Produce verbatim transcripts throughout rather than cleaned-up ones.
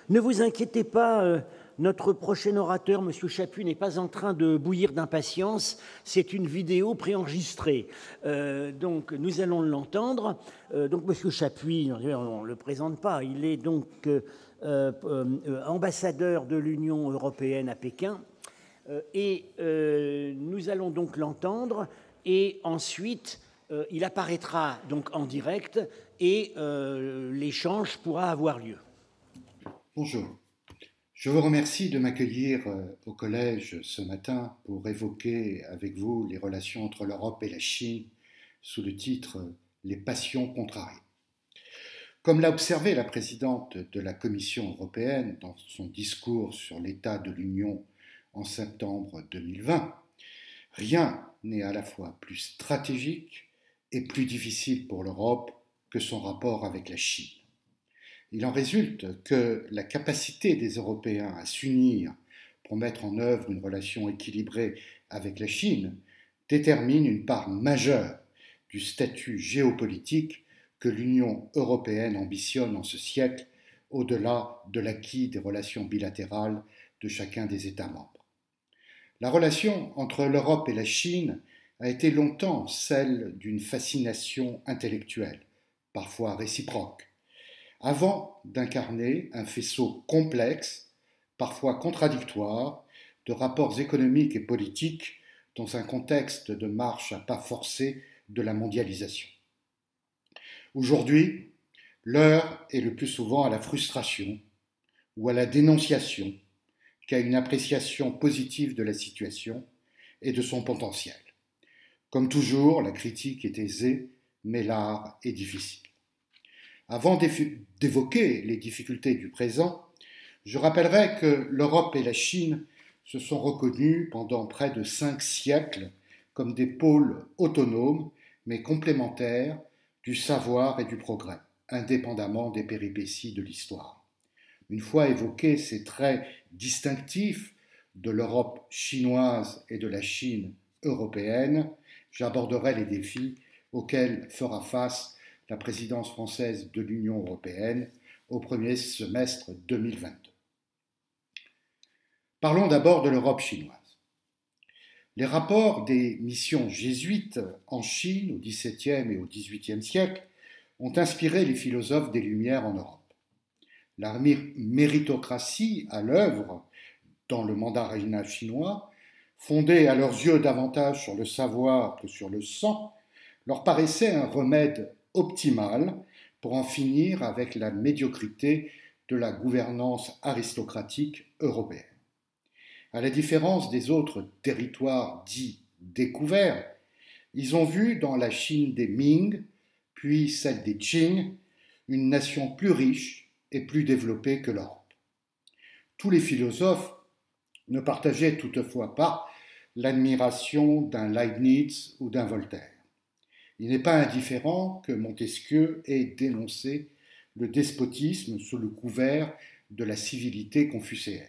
Ne vous inquiétez pas, euh, notre prochain orateur, M. Chaput, n'est pas en train de bouillir d'impatience. C'est une vidéo préenregistrée. Euh, donc, nous allons l'entendre. Euh, donc, M. Chaput, on ne le présente pas. Il est donc euh, euh, euh, ambassadeur de l'Union européenne à Pékin. Euh, et euh, nous allons donc l'entendre. Et ensuite, euh, il apparaîtra donc en direct et euh, l'échange pourra avoir lieu. Bonjour. Je vous remercie de m'accueillir au collège ce matin pour évoquer avec vous les relations entre l'Europe et la Chine sous le titre « Les passions contrariées ». Comme l'a observé la présidente de la Commission européenne dans son discours sur l'état de l'Union en septembre deux mille vingt, rien n'est à la fois plus stratégique et plus difficile pour l'Europe que son rapport avec la Chine. Il en résulte que la capacité des Européens à s'unir pour mettre en œuvre une relation équilibrée avec la Chine détermine une part majeure du statut géopolitique que l'Union européenne ambitionne en ce siècle, au-delà de l'acquis des relations bilatérales de chacun des États membres. La relation entre l'Europe et la Chine a été longtemps celle d'une fascination intellectuelle, parfois réciproque, avant d'incarner un faisceau complexe, parfois contradictoire, de rapports économiques et politiques dans un contexte de marche à pas forcés de la mondialisation. Aujourd'hui, l'heure est le plus souvent à la frustration ou à la dénonciation qu'à une appréciation positive de la situation et de son potentiel. Comme toujours, la critique est aisée, mais l'art est difficile. Avant d'évoquer les difficultés du présent, je rappellerai que l'Europe et la Chine se sont reconnues pendant près de cinq siècles comme des pôles autonomes mais complémentaires du savoir et du progrès, indépendamment des péripéties de l'histoire. Une fois évoqués ces traits distinctifs de l'Europe chinoise et de la Chine européenne, j'aborderai les défis auxquels fera face la présidence française de l'Union européenne au premier semestre deux mille vingt-deux. Parlons d'abord de l'Europe chinoise. Les rapports des missions jésuites en Chine au dix-septième et au dix-huitième siècle ont inspiré les philosophes des Lumières en Europe. La méritocratie à l'œuvre dans le mandarinat chinois, fondée à leurs yeux davantage sur le savoir que sur le sang, leur paraissait un remède optimal pour en finir avec la médiocrité de la gouvernance aristocratique européenne. À la différence des autres territoires dits découverts, ils ont vu dans la Chine des Ming, puis celle des Qing, une nation plus riche et plus développée que l'Europe. Tous les philosophes ne partageaient toutefois pas l'admiration d'un Leibniz ou d'un Voltaire. Il n'est pas indifférent que Montesquieu ait dénoncé le despotisme sous le couvert de la civilité confucéenne.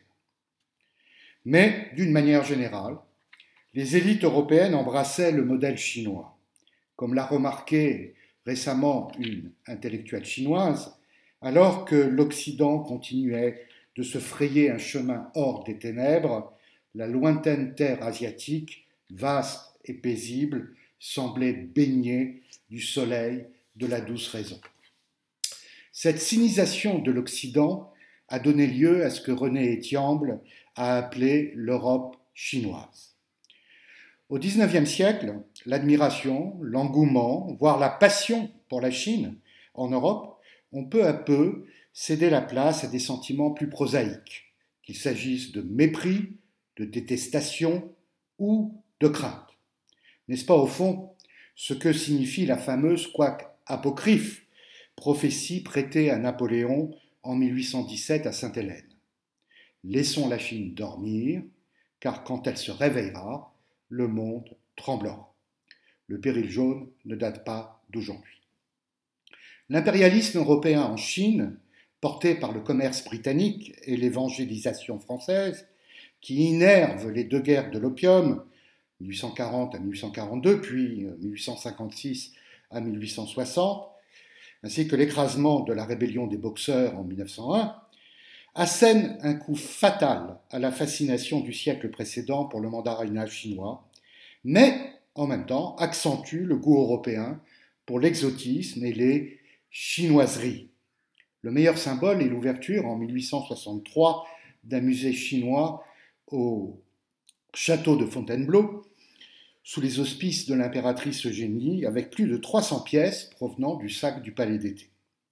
Mais, d'une manière générale, les élites européennes embrassaient le modèle chinois. Comme l'a remarqué récemment une intellectuelle chinoise, alors que l'Occident continuait de se frayer un chemin hors des ténèbres, la lointaine terre asiatique, vaste et paisible, semblait baignée du soleil de la douce raison. Cette sinisation de l'Occident a donné lieu à ce que René Etiamble a appelé l'Europe chinoise. Au dix-neuvième siècle, l'admiration, l'engouement, voire la passion pour la Chine en Europe ont peu à peu cédé la place à des sentiments plus prosaïques, qu'il s'agisse de mépris, de détestation ou de crainte. N'est-ce pas au fond ce que signifie la fameuse, quoique apocryphe, prophétie prêtée à Napoléon en mille huit cent dix-sept à Sainte-Hélène? Laissons la Chine dormir, car quand elle se réveillera, le monde tremblera. Le péril jaune ne date pas d'aujourd'hui. L'impérialisme européen en Chine, porté par le commerce britannique et l'évangélisation française, qui innerve les deux guerres de l'opium, mille huit cent quarante à mille huit cent quarante-deux, puis mille huit cent cinquante-six à mille huit cent soixante, ainsi que l'écrasement de la rébellion des Boxers en mille neuf cent un, assène un coup fatal à la fascination du siècle précédent pour le mandarinat chinois, mais en même temps accentue le goût européen pour l'exotisme et les chinoiseries. Le meilleur symbole est l'ouverture en mille huit cent soixante-trois d'un musée chinois au château de Fontainebleau, sous les auspices de l'impératrice Eugénie, avec plus de trois cents pièces provenant du sac du Palais d'été.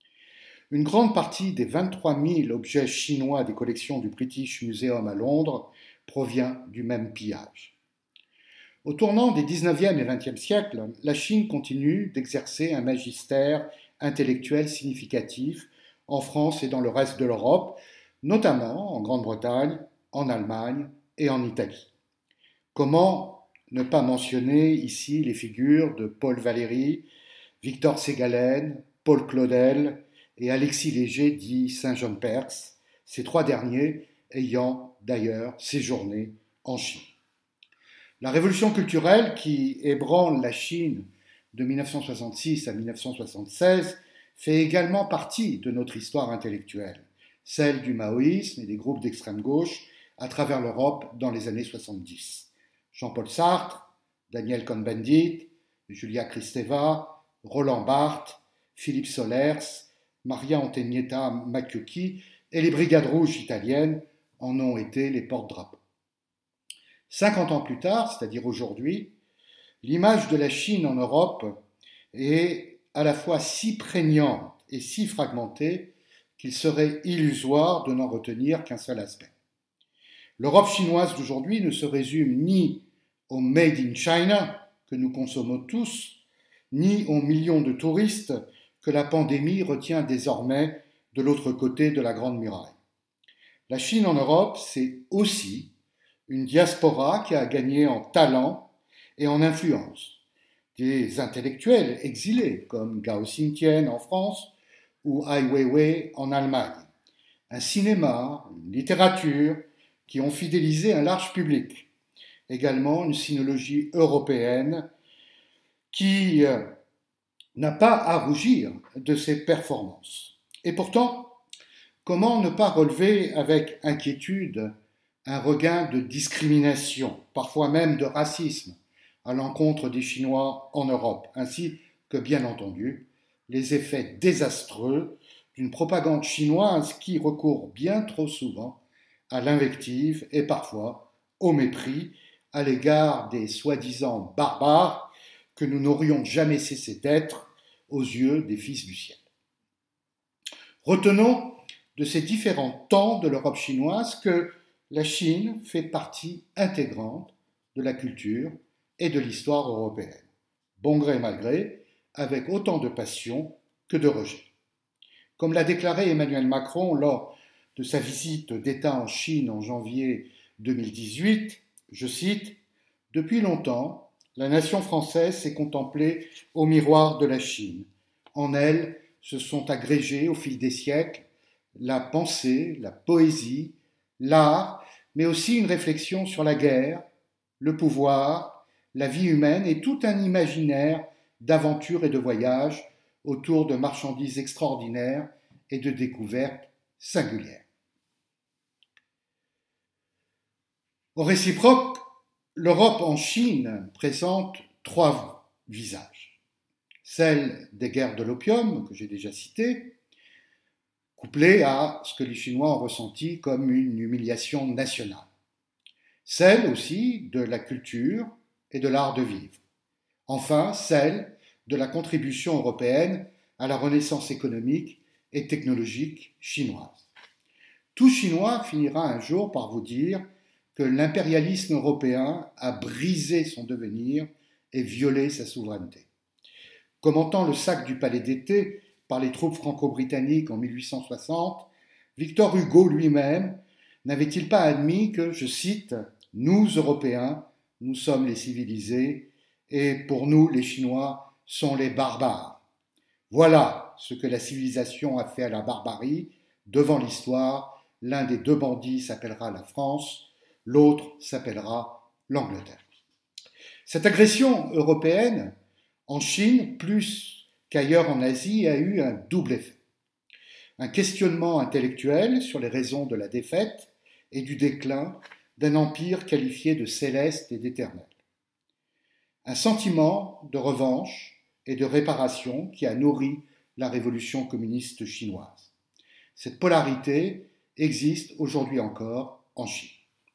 Une grande partie des vingt-trois mille objets chinois des collections du British Museum à Londres provient du même pillage. Au tournant des dix-neuvième et vingtième siècles, la Chine continue d'exercer un magistère intellectuel significatif en France et dans le reste de l'Europe, notamment en Grande-Bretagne, en Allemagne et en Italie. Comment ne pas mentionner ici les figures de Paul Valéry, Victor Ségalen, Paul Claudel et Alexis Léger dit Saint-Jean-Perse, ces trois derniers ayant d'ailleurs séjourné en Chine. La révolution culturelle qui ébranle la Chine de mille neuf cent soixante-six à mille neuf cent soixante-seize fait également partie de notre histoire intellectuelle, celle du maoïsme et des groupes d'extrême gauche à travers l'Europe dans les années soixante-dix. Jean-Paul Sartre, Daniel Cohn-Bendit, Julia Kristeva, Roland Barthes, Philippe Solers, Maria Antonietta Matteucci et les Brigades rouges italiennes en ont été les porte-drapeaux. cinquante ans plus tard, c'est-à-dire aujourd'hui, l'image de la Chine en Europe est à la fois si prégnante et si fragmentée qu'il serait illusoire de n'en retenir qu'un seul aspect. L'Europe chinoise d'aujourd'hui ne se résume ni au Made in China que nous consommons tous, ni aux millions de touristes que la pandémie retient désormais de l'autre côté de la Grande Muraille. La Chine en Europe, c'est aussi une diaspora qui a gagné en talent et en influence. Des intellectuels exilés comme Gao Xingtian en France ou Ai Weiwei en Allemagne. Un cinéma, une littérature qui ont fidélisé un large public. Également une sinologie européenne qui euh, n'a pas à rougir de ses performances. Et pourtant, comment ne pas relever avec inquiétude un regain de discrimination, parfois même de racisme, à l'encontre des Chinois en Europe, ainsi que, bien entendu, les effets désastreux d'une propagande chinoise qui recourt bien trop souvent à l'invective et parfois au mépris à l'égard des soi-disant barbares que nous n'aurions jamais cessé d'être aux yeux des fils du ciel. Retenons de ces différents temps de l'Europe chinoise que la Chine fait partie intégrante de la culture et de l'histoire européenne, bon gré mal gré, avec autant de passion que de rejet. Comme l'a déclaré Emmanuel Macron lors de sa visite d'État en Chine en janvier deux mille dix-huit, je cite, « Depuis longtemps, la nation française s'est contemplée au miroir de la Chine. En elle se sont agrégés au fil des siècles la pensée, la poésie, l'art, mais aussi une réflexion sur la guerre, le pouvoir, la vie humaine et tout un imaginaire d'aventures et de voyages autour de marchandises extraordinaires et de découvertes singulières. » Au réciproque, l'Europe en Chine présente trois visages. Celle des guerres de l'opium, que j'ai déjà citées, couplée à ce que les Chinois ont ressenti comme une humiliation nationale. Celle aussi de la culture et de l'art de vivre. Enfin, celle de la contribution européenne à la renaissance économique et technologique chinoise. Tout Chinois finira un jour par vous dire que l'impérialisme européen a brisé son devenir et violé sa souveraineté. Commentant le sac du Palais d'été par les troupes franco-britanniques en mille huit cent soixante, Victor Hugo lui-même n'avait-il pas admis que, je cite, « Nous, Européens, nous sommes les civilisés et pour nous, les Chinois sont les barbares. Voilà ce que la civilisation a fait à la barbarie. Devant l'histoire, l'un des deux bandits s'appellera la France, l'autre s'appellera l'Angleterre. » Cette agression européenne, en Chine, plus qu'ailleurs en Asie, a eu un double effet. un questionnement intellectuel sur les raisons de la défaite et du déclin d'un empire qualifié de céleste et d'éternel. Un sentiment de revanche et de réparation qui a nourri la révolution communiste chinoise. Cette polarité existe aujourd'hui encore en Chine.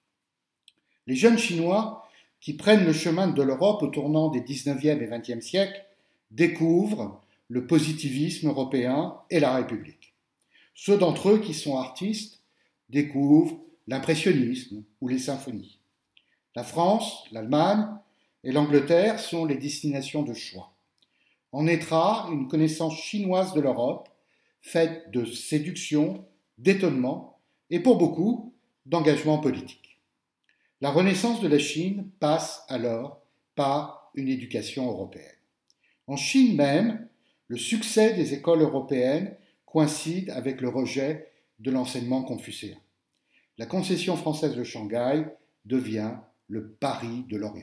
Les jeunes Chinois qui prennent le chemin de l'Europe au tournant des dix-neuvième et vingtième siècles découvrent le positivisme européen et la République. Ceux d'entre eux qui sont artistes découvrent l'impressionnisme ou les symphonies. La France, l'Allemagne et l'Angleterre sont les destinations de choix. En naîtra une connaissance chinoise de l'Europe, faite de séduction, d'étonnement et pour beaucoup d'engagement politique. La renaissance de la Chine passe alors par une éducation européenne. En Chine même, le succès des écoles européennes coïncide avec le rejet de l'enseignement confucéen. La concession française de Shanghai devient le Paris de l'Orient.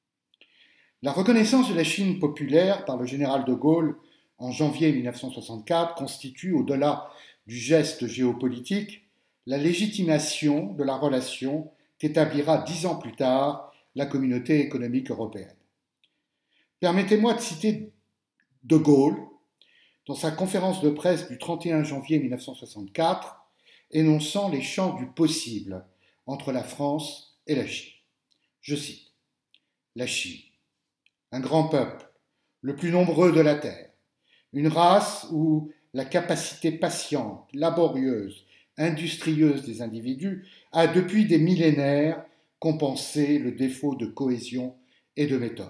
La reconnaissance de la Chine populaire par le général de Gaulle en janvier mille neuf cent soixante-quatre constitue, au-delà du geste géopolitique, la légitimation de la relation qu'établira dix ans plus tard la communauté économique européenne. Permettez-moi de citer de Gaulle dans sa conférence de presse du trente et un janvier mille neuf cent soixante-quatre, énonçant les champs du possible entre la France et la Chine. Je cite : « La Chine, un grand peuple, le plus nombreux de la Terre, une race où la capacité patiente, laborieuse, industrieuse des individus a depuis des millénaires compensé le défaut de cohésion et de méthode,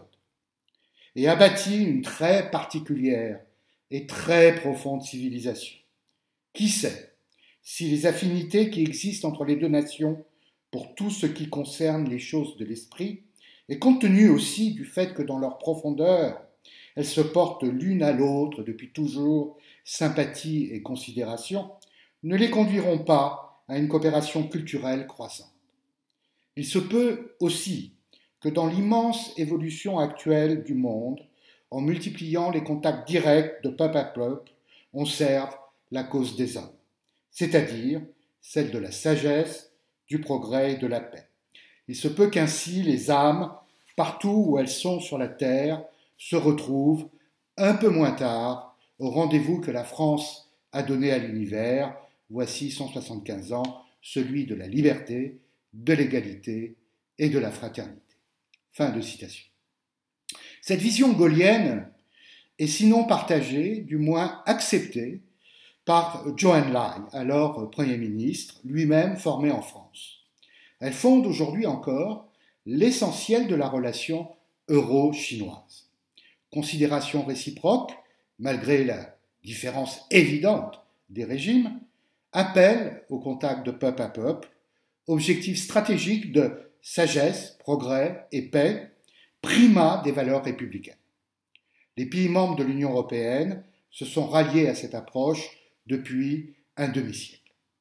et a bâti une très particulière et très profonde civilisation. Qui sait si les affinités qui existent entre les deux nations pour tout ce qui concerne les choses de l'esprit, et compte tenu aussi du fait que dans leur profondeur, elles se portent l'une à l'autre depuis toujours sympathie et considération, ne les conduiront pas à une coopération culturelle croissante. Il se peut aussi que dans l'immense évolution actuelle du monde, en multipliant les contacts directs de peuple à peuple, on serve la cause des hommes, c'est-à-dire celle de la sagesse, du progrès et de la paix. Il se peut qu'ainsi les âmes, partout où elles sont sur la terre, se retrouvent, un peu moins tard, au rendez-vous que la France a donné à l'univers, voici cent soixante-quinze ans, celui de la liberté, de l'égalité et de la fraternité. » Fin de citation. Cette vision gaullienne est sinon partagée, du moins acceptée, par Zhou Enlai, alors Premier ministre, lui-même formé en France. Elle fonde aujourd'hui encore l'essentiel de la relation euro-chinoise. Considération réciproque, malgré la différence évidente des régimes, appel au contact de peuple à peuple, objectif stratégique de sagesse, progrès et paix, primat des valeurs républicaines. Les pays membres de l'Union européenne se sont ralliés à cette approche depuis un demi-siècle.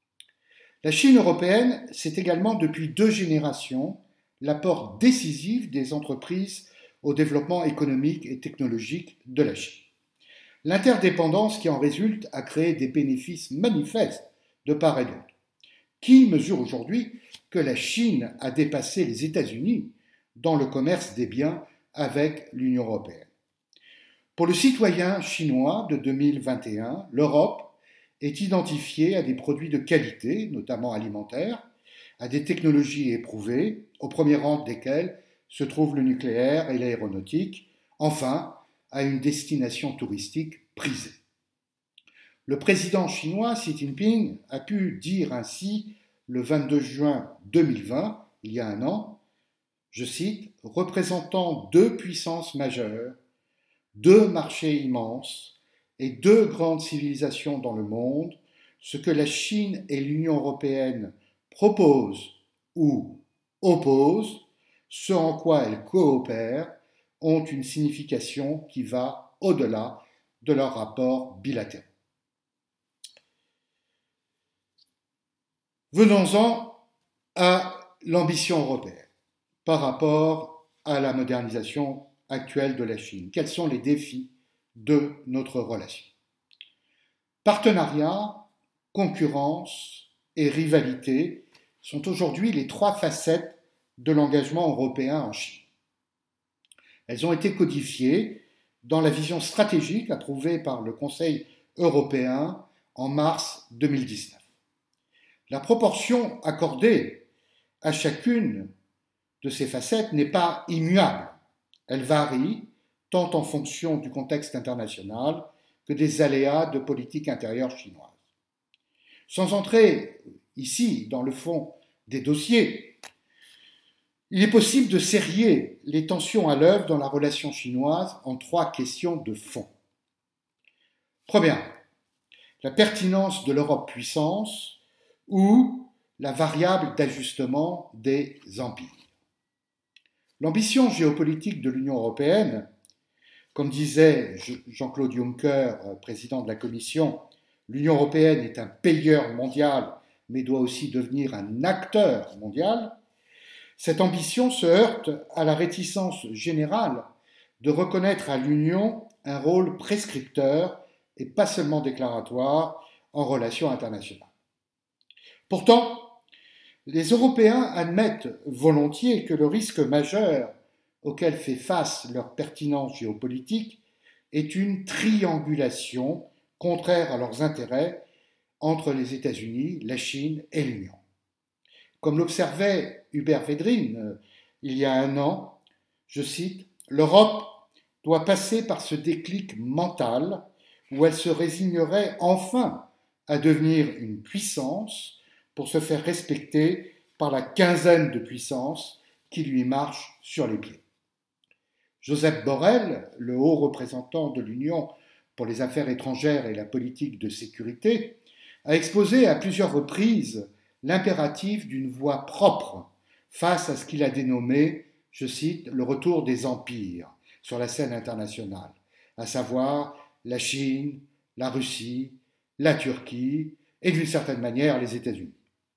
La Chine européenne, c'est également depuis deux générations l'apport décisif des entreprises au développement économique et technologique de la Chine. L'interdépendance qui en résulte a créé des bénéfices manifestes de part et d'autre. Qui mesure aujourd'hui que la Chine a dépassé les États-Unis dans le commerce des biens avec l'Union européenne? Pour le citoyen chinois de deux mille vingt et un, l'Europe est identifiée à des produits de qualité, notamment alimentaires, à des technologies éprouvées, au premier rang desquelles se trouvent le nucléaire et l'aéronautique, enfin à une destination touristique prisée. Le président chinois Xi Jinping a pu dire ainsi le vingt-deux juin deux mille vingt, il y a un an, je cite, « représentant deux puissances majeures, deux marchés immenses et deux grandes civilisations dans le monde, ce que la Chine et l'Union européenne proposent ou opposent, ce en quoi elles coopèrent, ont une signification qui va au-delà de leurs rapports bilatéraux. » Venons-en à l'ambition européenne par rapport à la modernisation actuelle de la Chine. Quels sont les défis de notre relation? Partenariat concurrence et rivalité sont aujourd'hui les trois facettes de l'engagement européen en Chine. Elles ont été codifiées dans la vision stratégique approuvée par le Conseil européen en mars deux mille dix-neuf. La proportion accordée à chacune de ces facettes n'est pas immuable. Elle varie tant en fonction du contexte international que des aléas de politique intérieure chinoise. Sans entrer ici dans le fond des dossiers, il est possible de serrer les tensions à l'œuvre dans la relation chinoise en trois questions de fond. Premièrement, la pertinence de l'Europe puissance ou la variable d'ajustement des empires. L'ambition géopolitique de l'Union européenne, comme disait Jean-Claude Juncker, président de la Commission, l'Union européenne est un payeur mondial, mais doit aussi devenir un acteur mondial. Cette ambition se heurte à la réticence générale de reconnaître à l'Union un rôle prescripteur et pas seulement déclaratoire en relations internationales. Pourtant, les Européens admettent volontiers que le risque majeur auquel fait face leur pertinence géopolitique est une triangulation contraire à leurs intérêts entre les États-Unis, la Chine et l'Union. Comme l'observait Hubert Védrine euh, il y a un an, je cite, « L'Europe doit passer par ce déclic mental où elle se résignerait enfin à devenir une puissance pour se faire respecter par la quinzaine de puissances qui lui marchent sur les pieds. » Joseph Borrell, le haut représentant de l'Union pour les affaires étrangères et la politique de sécurité, a exposé à plusieurs reprises l'impératif d'une voix propre face à ce qu'il a dénommé, je cite, le retour des empires sur la scène internationale, à savoir la Chine, la Russie, la Turquie et d'une certaine manière les États-Unis.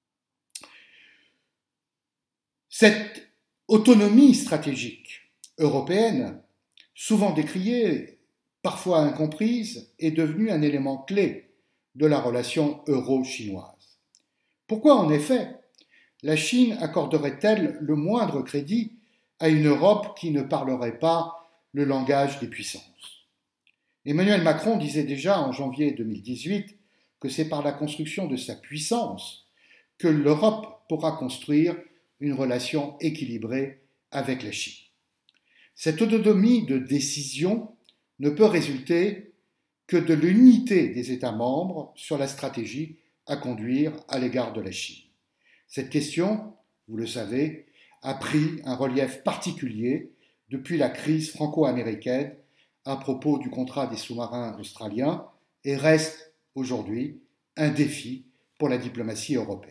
Cette autonomie stratégique européenne, souvent décriée, parfois incomprise, est devenue un élément clé de la relation euro-chinoise. Pourquoi, en effet, la Chine accorderait-elle le moindre crédit à une Europe qui ne parlerait pas le langage des puissances ? Emmanuel Macron disait déjà en janvier deux mille dix-huit que c'est par la construction de sa puissance que l'Europe pourra construire une relation équilibrée avec la Chine. Cette autonomie de décision ne peut résulter que de l'unité des États membres sur la stratégie à conduire à l'égard de la Chine. Cette question, vous le savez, a pris un relief particulier depuis la crise franco-américaine à propos du contrat des sous-marins australiens et reste aujourd'hui un défi pour la diplomatie européenne.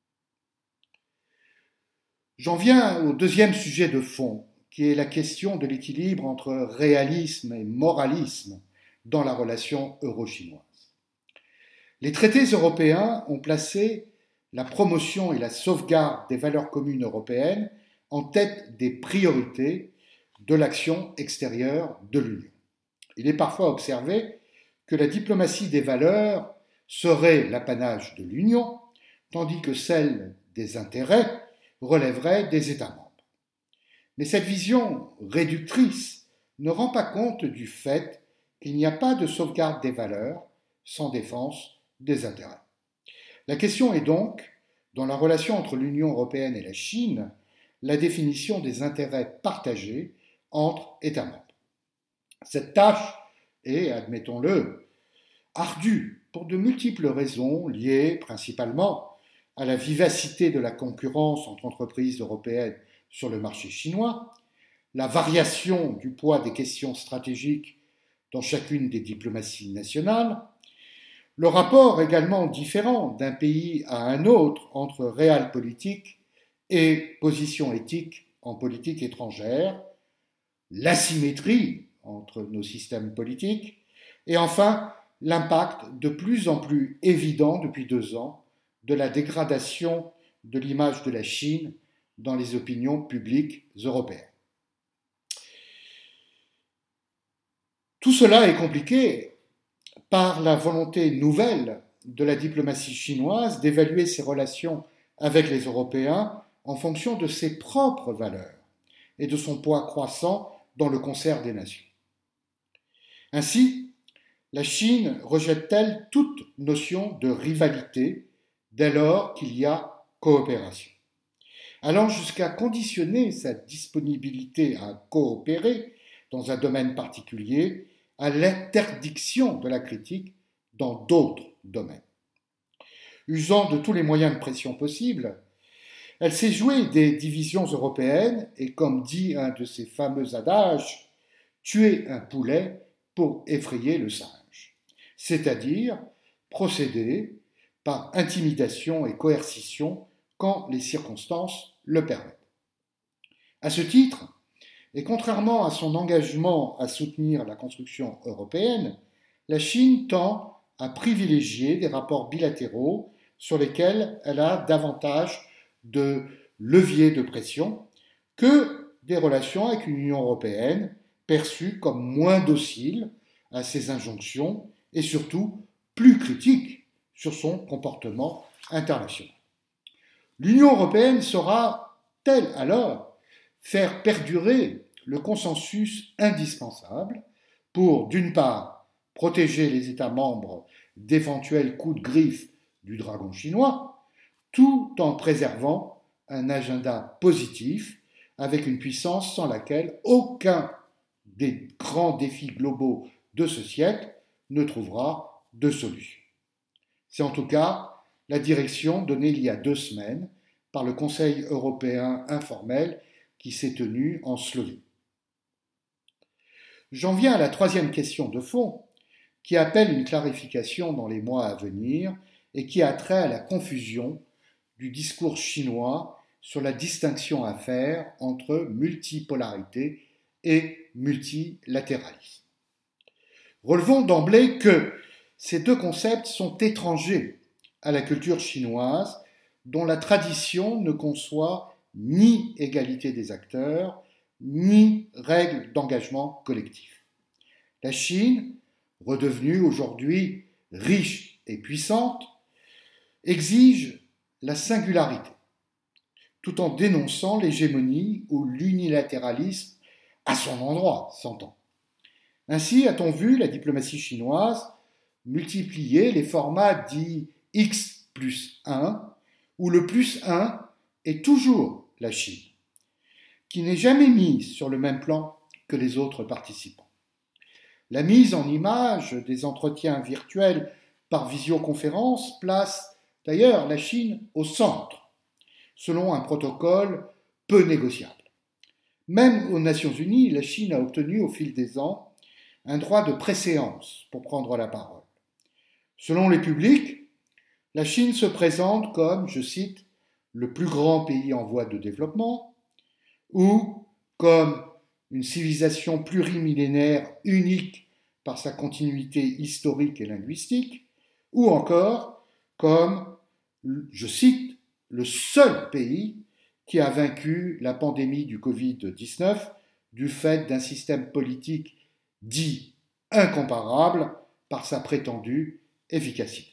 J'en viens au deuxième sujet de fond, qui est la question de l'équilibre entre réalisme et moralisme dans la relation euro-chinoise. Les traités européens ont placé la promotion et la sauvegarde des valeurs communes européennes en tête des priorités de l'action extérieure de l'Union. Il est parfois observé que la diplomatie des valeurs serait l'apanage de l'Union, tandis que celle des intérêts relèverait des États membres. Mais cette vision réductrice ne rend pas compte du fait qu'il n'y a pas de sauvegarde des valeurs sans défense des intérêts. La question est donc, dans la relation entre l'Union européenne et la Chine, la définition des intérêts partagés entre États membres. Cette tâche est, admettons-le, ardue pour de multiples raisons liées principalement à la vivacité de la concurrence entre entreprises européennes sur le marché chinois, la variation du poids des questions stratégiques dans chacune des diplomaties nationales, le rapport également différent d'un pays à un autre entre réel politique et position éthique en politique étrangère, l'asymétrie entre nos systèmes politiques, et enfin l'impact de plus en plus évident depuis deux ans de la dégradation de l'image de la Chine dans les opinions publiques européennes. Tout cela est compliqué par la volonté nouvelle de la diplomatie chinoise d'évaluer ses relations avec les Européens en fonction de ses propres valeurs et de son poids croissant dans le concert des nations. Ainsi, la Chine rejette-t-elle toute notion de rivalité dès lors qu'il y a coopération, allant jusqu'à conditionner sa disponibilité à coopérer dans un domaine particulier à l'interdiction de la critique dans d'autres domaines. Usant de tous les moyens de pression possibles, elle s'est jouée des divisions européennes et, comme dit un de ses fameux adages, tuer un poulet pour effrayer le singe, c'est-à-dire procéder par intimidation et coercition quand les circonstances le permettent. À ce titre, et contrairement à son engagement à soutenir la construction européenne, la Chine tend à privilégier des rapports bilatéraux sur lesquels elle a davantage de leviers de pression que des relations avec une Union européenne perçue comme moins docile à ses injonctions et surtout plus critique sur son comportement international. L'Union européenne saura-t-elle alors faire perdurer le consensus indispensable pour, d'une part, protéger les États membres d'éventuels coups de griffe du dragon chinois, tout en préservant un agenda positif avec une puissance sans laquelle aucun des grands défis globaux de ce siècle ne trouvera de solution. C'est en tout cas la direction donnée il y a deux semaines par le Conseil européen informel qui s'est tenu en Slovénie. J'en viens à la troisième question de fond qui appelle une clarification dans les mois à venir et qui a trait à la confusion du discours chinois sur la distinction à faire entre multipolarité et multilatéralisme. Relevons d'emblée que ces deux concepts sont étrangers à la culture chinoise, dont la tradition ne conçoit ni égalité des acteurs, ni règles d'engagement collectif. La Chine, redevenue aujourd'hui riche et puissante, exige la singularité, tout en dénonçant l'hégémonie ou l'unilatéralisme à son endroit, s'entend. Ainsi a-t-on vu la diplomatie chinoise multiplier les formats dits X plus un, où le plus un est toujours la Chine, qui n'est jamais mise sur le même plan que les autres participants. La mise en image des entretiens virtuels par visioconférence place d'ailleurs la Chine au centre, selon un protocole peu négociable. Même aux Nations Unies, la Chine a obtenu au fil des ans un droit de préséance pour prendre la parole. Selon les publics, la Chine se présente comme, je cite, le plus grand pays en voie de développement, ou comme une civilisation plurimillénaire unique par sa continuité historique et linguistique, ou encore comme, je cite, le seul pays qui a vaincu la pandémie du covid dix-neuf du fait d'un système politique dit incomparable par sa prétendue efficacité.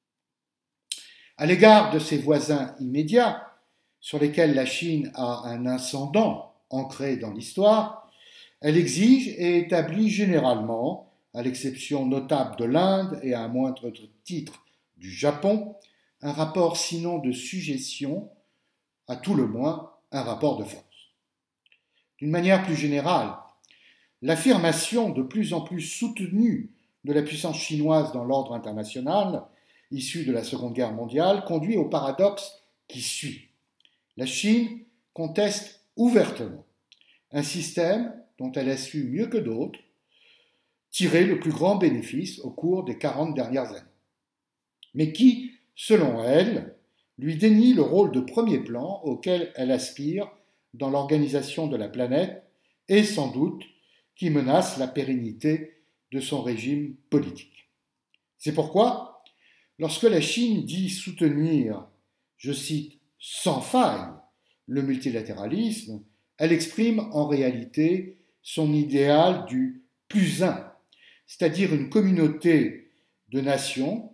À l'égard de ses voisins immédiats, sur lesquels la Chine a un ascendant ancré dans l'histoire, elle exige et établit généralement, à l'exception notable de l'Inde et à un moindre titre du Japon, un rapport sinon de sujétion, à tout le moins un rapport de force. D'une manière plus générale, l'affirmation de plus en plus soutenue de la puissance chinoise dans l'ordre international, issue de la Seconde Guerre mondiale, conduit au paradoxe qui suit. La Chine conteste ouvertement un système dont elle a su mieux que d'autres tirer le plus grand bénéfice au cours des quarante dernières années, mais qui, selon elle, lui dénie le rôle de premier plan auquel elle aspire dans l'organisation de la planète et sans doute qui menace la pérennité de son régime politique. C'est pourquoi, lorsque la Chine dit soutenir, je cite, sans faille, le multilatéralisme, elle exprime en réalité son idéal du plus un, c'est-à-dire une communauté de nations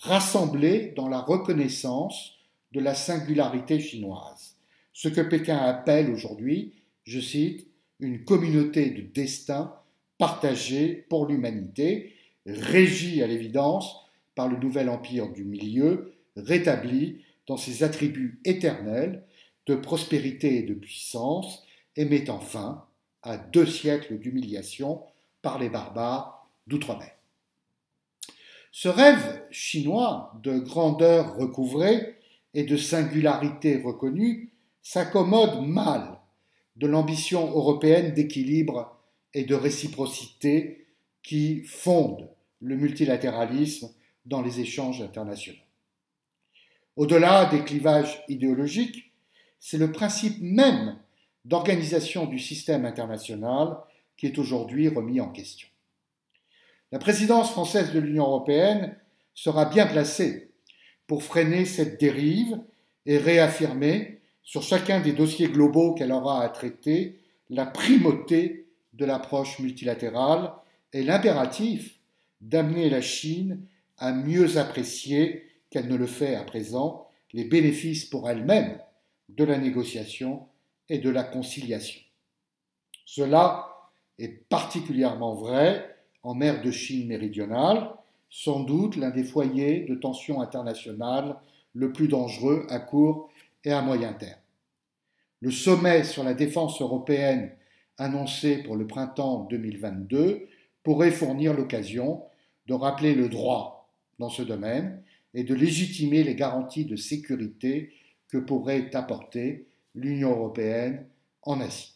rassemblés dans la reconnaissance de la singularité chinoise, ce que Pékin appelle aujourd'hui, je cite, une communauté de destin partagée pour l'humanité, régie à l'évidence par le nouvel empire du milieu, rétabli dans ses attributs éternels de prospérité et de puissance, et mettant fin à deux siècles d'humiliation par les barbares d'outre-mer. Ce rêve chinois de grandeur recouvrée et de singularité reconnue s'accommode mal de l'ambition européenne d'équilibre et de réciprocité qui fonde le multilatéralisme dans les échanges internationaux. Au-delà des clivages idéologiques, c'est le principe même d'organisation du système international qui est aujourd'hui remis en question. La présidence française de l'Union européenne sera bien placée pour freiner cette dérive et réaffirmer, sur chacun des dossiers globaux qu'elle aura à traiter, la primauté de l'approche multilatérale et l'impératif d'amener la Chine à mieux apprécier qu'elle ne le fait à présent les bénéfices pour elle-même de la négociation et de la conciliation. Cela est particulièrement vrai en mer de Chine méridionale, sans doute l'un des foyers de tensions internationales le plus dangereux à court et à moyen terme. Le sommet sur la défense européenne annoncé pour le printemps deux mille vingt-deux pourrait fournir l'occasion de rappeler le droit dans ce domaine et de légitimer les garanties de sécurité que pourrait apporter l'Union européenne en Asie.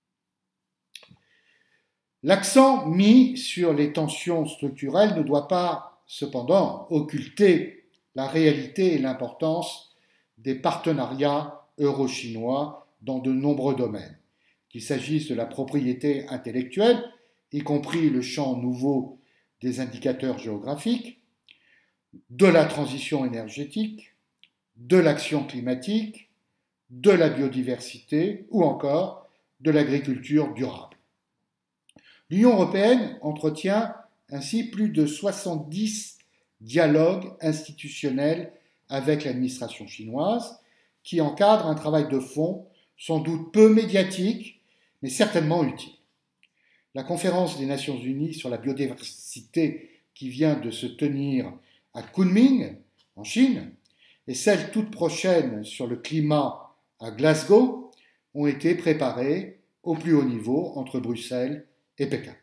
L'accent mis sur les tensions structurelles ne doit pas, cependant, occulter la réalité et l'importance des partenariats euro-chinois dans de nombreux domaines, qu'il s'agisse de la propriété intellectuelle, y compris le champ nouveau des indicateurs géographiques, de la transition énergétique, de l'action climatique, de la biodiversité ou encore de l'agriculture durable. L'Union européenne entretient ainsi plus de soixante-dix dialogues institutionnels avec l'administration chinoise qui encadrent un travail de fond sans doute peu médiatique, mais certainement utile. La conférence des Nations Unies sur la biodiversité qui vient de se tenir à Kunming, en Chine, et celle toute prochaine sur le climat à Glasgow ont été préparées au plus haut niveau entre Bruxelles et Pékin.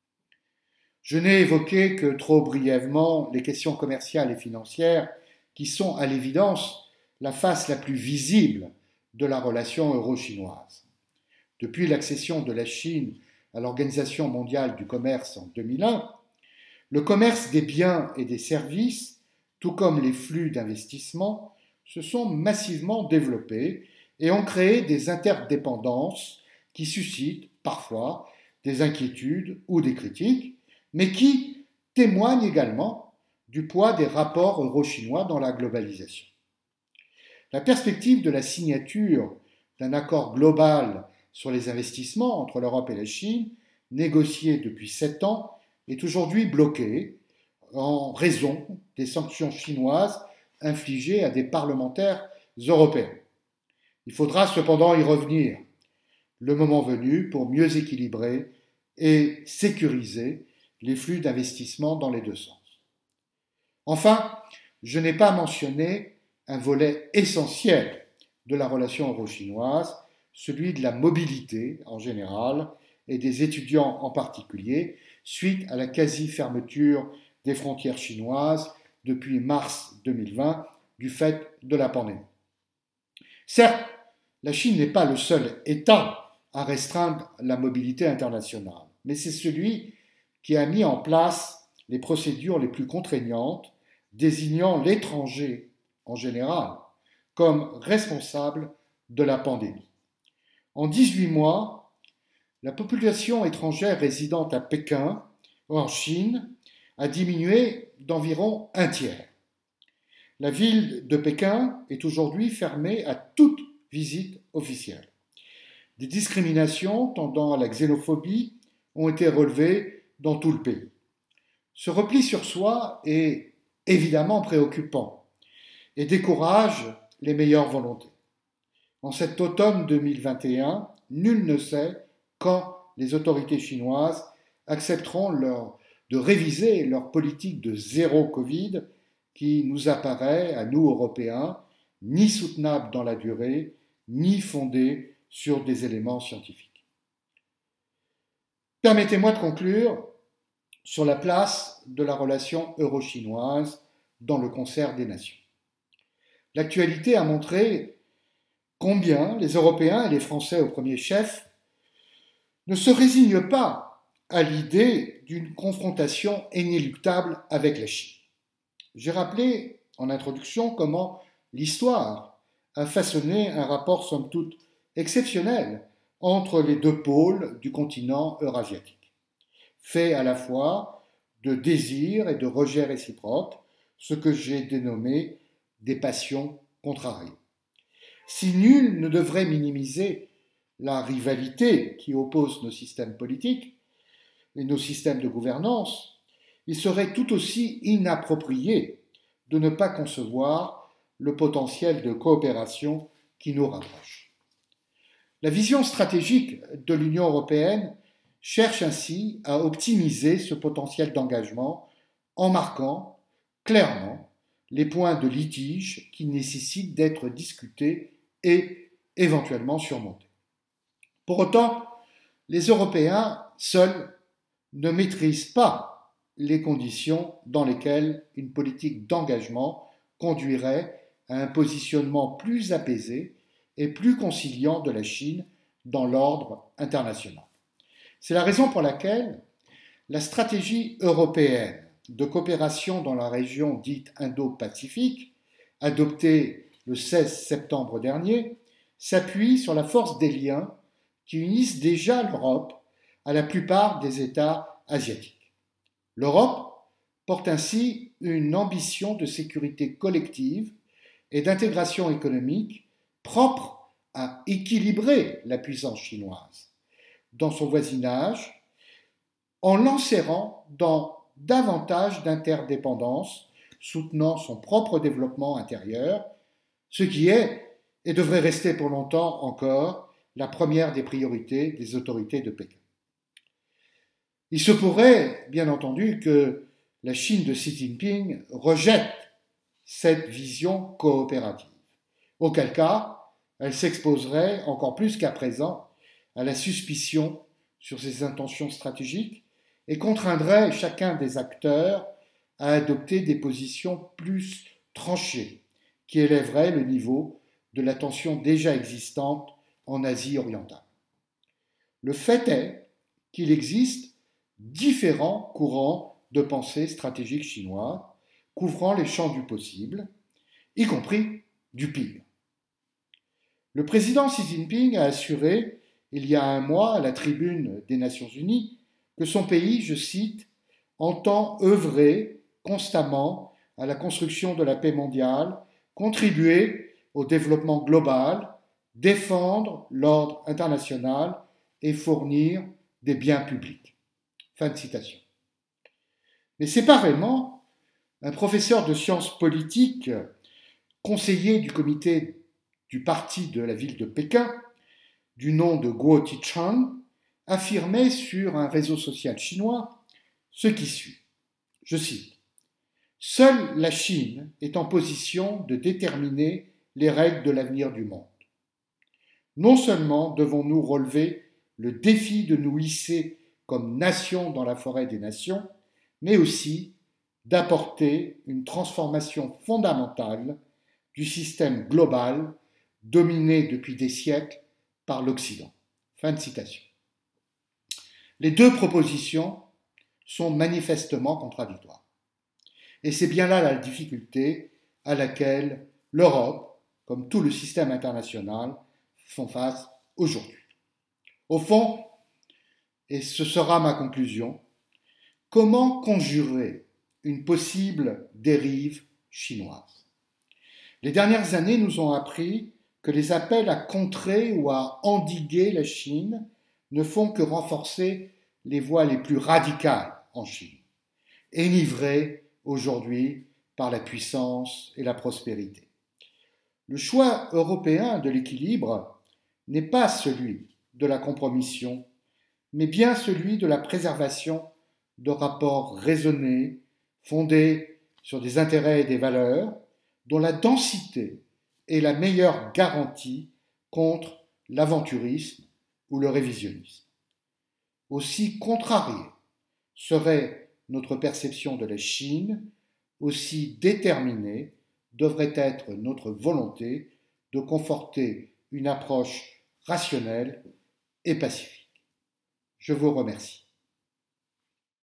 Je n'ai évoqué que trop brièvement les questions commerciales et financières qui sont à l'évidence la face la plus visible de la relation euro-chinoise. Depuis l'accession de la Chine à l'Organisation mondiale du commerce en deux mille un, le commerce des biens et des services, tout comme les flux d'investissement, se sont massivement développés et ont créé des interdépendances qui suscitent parfois des inquiétudes ou des critiques, mais qui témoignent également du poids des rapports euro-chinois dans la globalisation. La perspective de la signature d'un accord global sur les investissements entre l'Europe et la Chine, négocié depuis sept ans, est aujourd'hui bloquée en raison des sanctions chinoises infligées à des parlementaires européens. Il faudra cependant y revenir, le moment venu, pour mieux équilibrer et sécuriser les flux d'investissement dans les deux sens. Enfin, je n'ai pas mentionné un volet essentiel de la relation euro-chinoise, celui de la mobilité en général et des étudiants en particulier, suite à la quasi-fermeture des frontières chinoises depuis mars deux mille vingt du fait de la pandémie. Certes, la Chine n'est pas le seul État à restreindre la mobilité internationale, mais c'est celui qui a mis en place les procédures les plus contraignantes, désignant l'étranger en général comme responsable de la pandémie. En dix-huit mois, la population étrangère résidant à Pékin, en Chine, a diminué d'environ un tiers. La ville de Pékin est aujourd'hui fermée à toute visite officielle. Des discriminations tendant à la xénophobie ont été relevées dans tout le pays. Ce repli sur soi est évidemment préoccupant et décourage les meilleures volontés. En cet automne deux mille vingt et un, nul ne sait quand les autorités chinoises accepteront leur, de réviser leur politique de zéro Covid qui nous apparaît, à nous Européens, ni soutenable dans la durée, ni fondée sur des éléments scientifiques. Permettez-moi de conclure sur la place de la relation euro-chinoise dans le concert des nations. L'actualité a montré combien les Européens et les Français au premier chef ne se résignent pas à l'idée d'une confrontation inéluctable avec la Chine. J'ai rappelé en introduction comment l'histoire a façonné un rapport somme toute exceptionnel entre les deux pôles du continent eurasiatique, fait à la fois de désir et de rejet réciproques, ce que j'ai dénommé des passions contrariées. Si nul ne devrait minimiser la rivalité qui oppose nos systèmes politiques et nos systèmes de gouvernance, il serait tout aussi inapproprié de ne pas concevoir le potentiel de coopération qui nous rapproche. La vision stratégique de l'Union européenne cherche ainsi à optimiser ce potentiel d'engagement en marquant clairement les points de litige qui nécessitent d'être discutés et éventuellement surmontés. Pour autant, les Européens seuls ne maîtrisent pas les conditions dans lesquelles une politique d'engagement conduirait à un positionnement plus apaisé et plus conciliant de la Chine dans l'ordre international. C'est la raison pour laquelle la stratégie européenne de coopération dans la région dite Indo-Pacifique, adoptée le seize septembre dernier, s'appuie sur la force des liens qui unissent déjà l'Europe à la plupart des États asiatiques. L'Europe porte ainsi une ambition de sécurité collective et d'intégration économique propre à équilibrer la puissance chinoise dans son voisinage en l'enserrant dans davantage d'interdépendance, soutenant son propre développement intérieur, ce qui est et devrait rester pour longtemps encore la première des priorités des autorités de Pékin. Il se pourrait, bien entendu, que la Chine de Xi Jinping rejette cette vision coopérative, auquel cas elle s'exposerait encore plus qu'à présent à la suspicion sur ses intentions stratégiques et contraindrait chacun des acteurs à adopter des positions plus tranchées qui élèveraient le niveau de la tension déjà existante en Asie orientale. Le fait est qu'il existe différents courants de pensée stratégique chinois couvrant les champs du possible, y compris du pire. Le président Xi Jinping a assuré il y a un mois à la tribune des Nations Unies que son pays, je cite, entend œuvrer constamment à la construction de la paix mondiale, contribuer au développement global, défendre l'ordre international et fournir des biens publics. Fin de citation. Mais séparément, un professeur de sciences politiques, conseiller du comité du parti de la ville de Pékin, du nom de Guo Tichang, affirmait sur un réseau social chinois ce qui suit. Je cite. « Seule la Chine est en position de déterminer les règles de l'avenir du monde. Non seulement devons-nous relever le défi de nous hisser comme nation dans la forêt des nations, mais aussi d'apporter une transformation fondamentale du système global dominé depuis des siècles par l'Occident. » Fin de citation. Les deux propositions sont manifestement contradictoires. Et c'est bien là la difficulté à laquelle l'Europe, comme tout le système international, font face aujourd'hui. Au fond, et ce sera ma conclusion, comment conjurer une possible dérive chinoise ? Les dernières années nous ont appris que les appels à contrer ou à endiguer la Chine ne font que renforcer les voix les plus radicales en Chine, énivrées aujourd'hui par la puissance et la prospérité. Le choix européen de l'équilibre n'est pas celui de la compromission, mais bien celui de la préservation de rapports raisonnés, fondés sur des intérêts et des valeurs, dont la densité est la meilleure garantie contre l'aventurisme ou le révisionnisme. Aussi contrariée serait notre perception de la Chine, aussi déterminée devrait être notre volonté de conforter une approche rationnelle et pacifique. Je vous remercie.